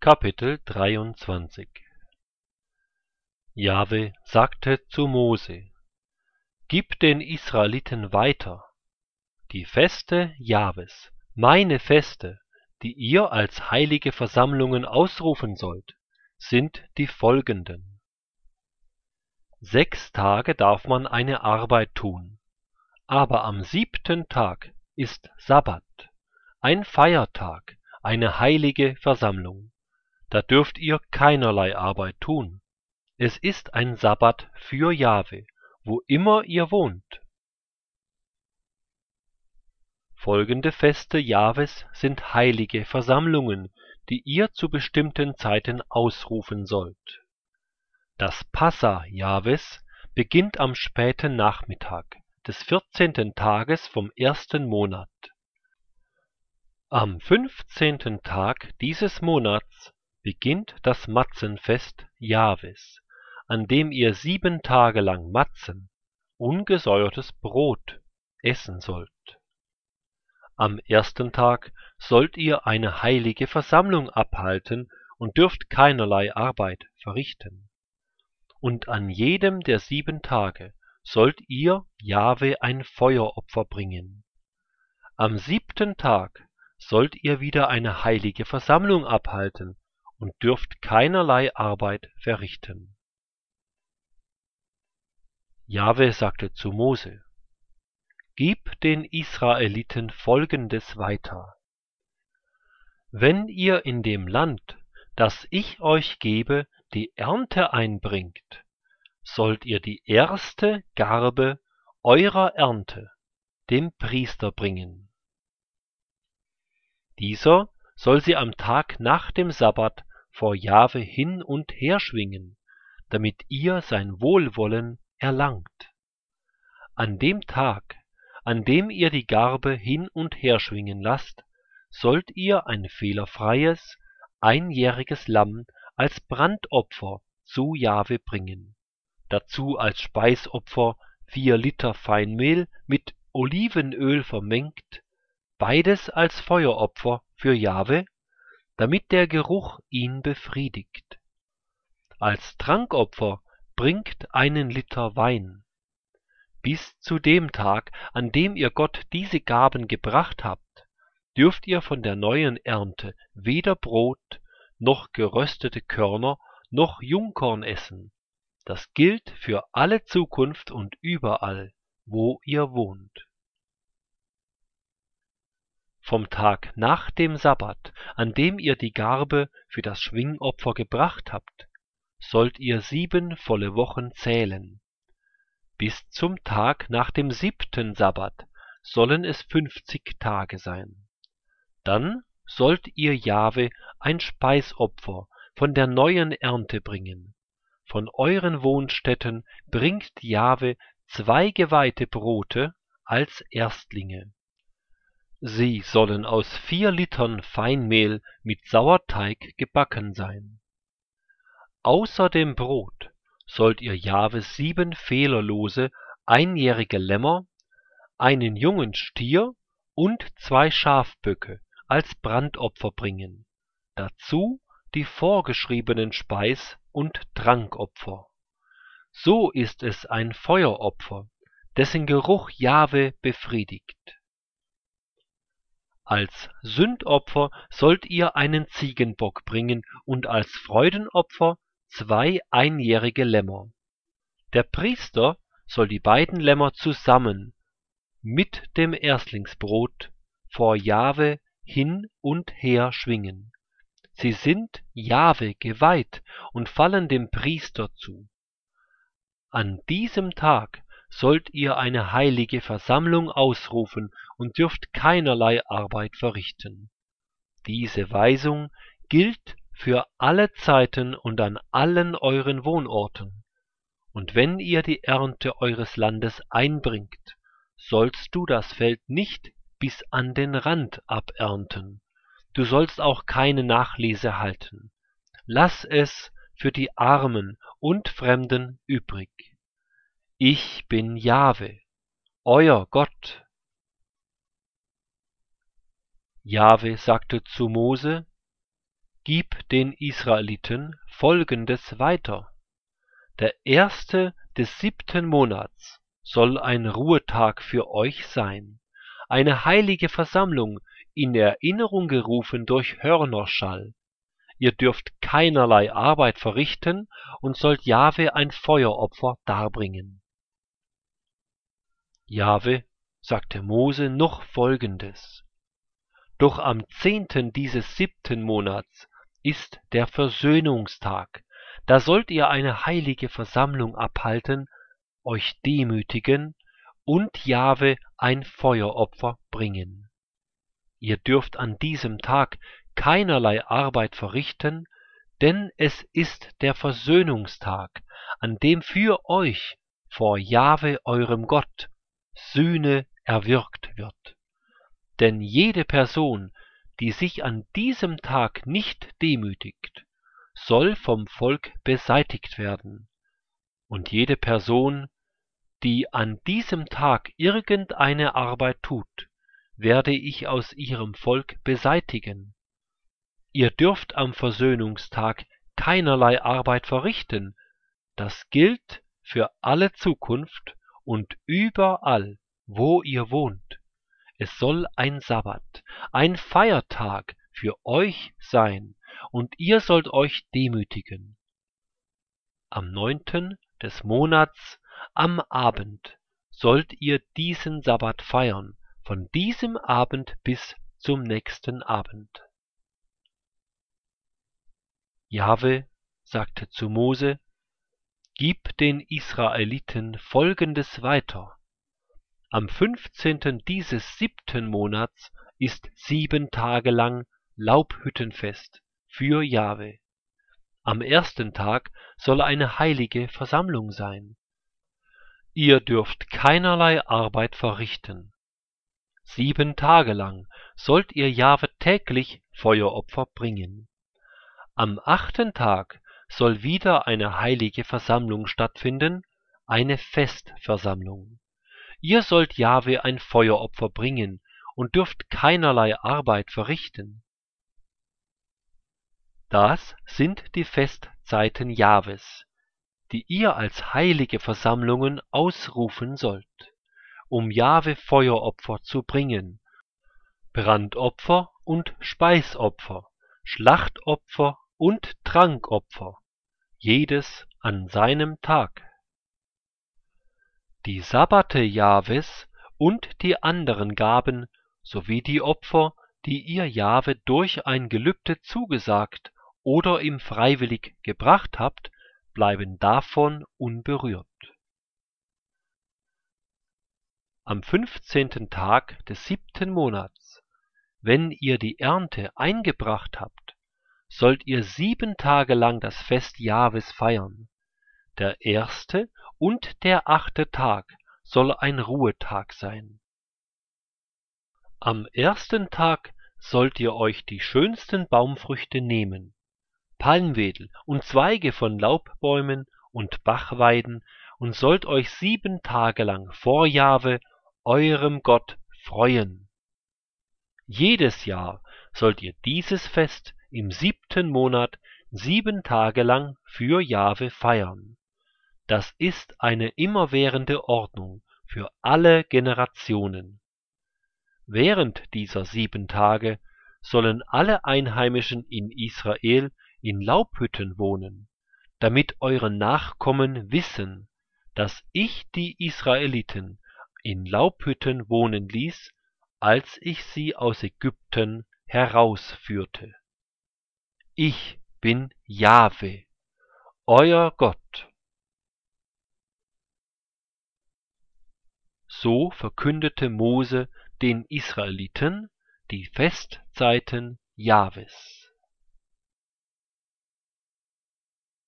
Kapitel 23 Jahwe sagte zu Mose: Gib den Israeliten weiter die Feste Jahwes, meine Feste, die ihr als heilige Versammlungen ausrufen sollt, sind die folgenden. 6 Tage darf man eine Arbeit tun, aber am 7. Tag ist Sabbat, ein Feiertag, eine heilige Versammlung. Da dürft ihr keinerlei Arbeit tun. Es ist ein Sabbat für Jahwe, wo immer ihr wohnt. Folgende Feste Jahwes sind heilige Versammlungen, die ihr zu bestimmten Zeiten ausrufen sollt. Das Passa Jahwes beginnt am späten Nachmittag des 14. Tages vom 1. Monat. Am 15. Tag dieses Monats beginnt das Matzenfest Jahwes, an dem ihr 7 Tage lang Matzen, ungesäuertes Brot, essen sollt. Am 1. Tag sollt ihr eine heilige Versammlung abhalten und dürft keinerlei Arbeit verrichten. Und an jedem der 7 Tage sollt ihr Jahwe ein Feueropfer bringen. Am 7. Tag sollt ihr wieder eine heilige Versammlung abhalten und dürft keinerlei Arbeit verrichten. Jahwe sagte zu Mose: Gib den Israeliten Folgendes weiter. Wenn ihr in dem Land, das ich euch gebe, die Ernte einbringt, sollt ihr die erste Garbe eurer Ernte dem Priester bringen. Dieser soll sie am Tag nach dem Sabbat vor Jahwe hin und her schwingen, damit ihr sein Wohlwollen erlangt. An dem Tag, an dem ihr die Garbe hin und her schwingen lasst, sollt ihr ein fehlerfreies, einjähriges Lamm als Brandopfer zu Jahwe bringen. Dazu als Speisopfer 4 Liter Feinmehl mit Olivenöl vermengt, beides als Feueropfer für Jahwe, damit der Geruch ihn befriedigt. Als Trankopfer bringt 1 Liter Wein. Bis zu dem Tag, an dem ihr Gott diese Gaben gebracht habt, dürft ihr von der neuen Ernte weder Brot, noch geröstete Körner, noch Jungkorn essen. Das gilt für alle Zukunft und überall, wo ihr wohnt. Vom Tag nach dem Sabbat, an dem ihr die Garbe für das Schwingopfer gebracht habt, sollt ihr 7 volle Wochen zählen. Bis zum Tag nach dem 7. Sabbat sollen es 50 Tage sein. Dann sollt ihr Jahwe ein Speisopfer von der neuen Ernte bringen. Von euren Wohnstätten bringt Jahwe 2 geweihte Brote als Erstlinge. Sie sollen aus 4 Litern Feinmehl mit Sauerteig gebacken sein. Außer dem Brot sollt ihr Jahwe 7 fehlerlose, einjährige Lämmer, einen jungen Stier und 2 Schafböcke als Brandopfer bringen, dazu die vorgeschriebenen Speis- und Trankopfer. So ist es ein Feueropfer, dessen Geruch Jahwe befriedigt. Als Sündopfer sollt ihr einen Ziegenbock bringen und als Freudenopfer 2 einjährige Lämmer. Der Priester soll die beiden Lämmer zusammen mit dem Erstlingsbrot vor Jahwe hin und her schwingen. Sie sind Jahwe geweiht und fallen dem Priester zu. An diesem Tag sollt ihr eine heilige Versammlung ausrufen und dürft keinerlei Arbeit verrichten. Diese Weisung gilt für alle Zeiten und an allen euren Wohnorten. Und wenn ihr die Ernte eures Landes einbringt, sollst du das Feld nicht bis an den Rand abernten. Du sollst auch keine Nachlese halten. Lass es für die Armen und Fremden übrig. Ich bin Jahwe, euer Gott. Jahwe sagte zu Mose: Gib den Israeliten Folgendes weiter: Der erste des 7. Monats soll ein Ruhetag für euch sein, eine heilige Versammlung, in Erinnerung gerufen durch Hörnerschall. Ihr dürft keinerlei Arbeit verrichten und sollt Jahwe ein Feueropfer darbringen. Jahwe sagte Mose noch Folgendes: Doch am 10. dieses 7. Monats ist der Versöhnungstag. Da sollt ihr eine heilige Versammlung abhalten, euch demütigen und Jahwe ein Feueropfer bringen. Ihr dürft an diesem Tag keinerlei Arbeit verrichten, denn es ist der Versöhnungstag, an dem für euch vor Jahwe eurem Gott Sühne erwirkt wird. Denn jede Person, die sich an diesem Tag nicht demütigt, soll vom Volk beseitigt werden. Und jede Person, die an diesem Tag irgendeine Arbeit tut, werde ich aus ihrem Volk beseitigen. Ihr dürft am Versöhnungstag keinerlei Arbeit verrichten. Das gilt für alle Zukunft und überall, wo ihr wohnt. Es soll ein Sabbat, ein Feiertag für euch sein, und ihr sollt euch demütigen. Am 9. des Monats, am Abend, sollt ihr diesen Sabbat feiern, von diesem Abend bis zum nächsten Abend. Jahwe sagte zu Mose: Gib den Israeliten Folgendes weiter: Am 15. dieses 7. Monats ist 7 Tage lang Laubhüttenfest für Jahwe. Am ersten Tag soll eine heilige Versammlung sein. Ihr dürft keinerlei Arbeit verrichten. 7 Tage lang sollt ihr Jahwe täglich Feueropfer bringen. Am 8. Tag soll wieder eine heilige Versammlung stattfinden, eine Festversammlung. Ihr sollt Jahwe ein Feueropfer bringen und dürft keinerlei Arbeit verrichten. Das sind die Festzeiten Jahwes, die ihr als heilige Versammlungen ausrufen sollt, um Jahwe Feueropfer zu bringen, Brandopfer und Speisopfer, Schlachtopfer und Trankopfer, jedes an seinem Tag. Die Sabbate Jahwes und die anderen Gaben sowie die Opfer, die ihr Jahwe durch ein Gelübde zugesagt oder ihm freiwillig gebracht habt, bleiben davon unberührt. Am 15. Tag des 7. Monats, wenn ihr die Ernte eingebracht habt, sollt ihr 7 Tage lang das Fest Jahwes feiern. Der 1. und der 8. Tag soll ein Ruhetag sein. Am 1. Tag sollt ihr euch die schönsten Baumfrüchte nehmen, Palmwedel und Zweige von Laubbäumen und Bachweiden, und sollt euch 7 Tage lang vor Jahwe, eurem Gott, freuen. Jedes Jahr sollt ihr dieses Fest im 7. Monat 7 Tage lang für Jahwe feiern. Das ist eine immerwährende Ordnung für alle Generationen. Während dieser 7 Tage sollen alle Einheimischen in Israel in Laubhütten wohnen, damit eure Nachkommen wissen, dass ich die Israeliten in Laubhütten wohnen ließ, als ich sie aus Ägypten herausführte. Ich bin Jahwe, euer Gott. So verkündete Mose den Israeliten die Festzeiten Jahwes.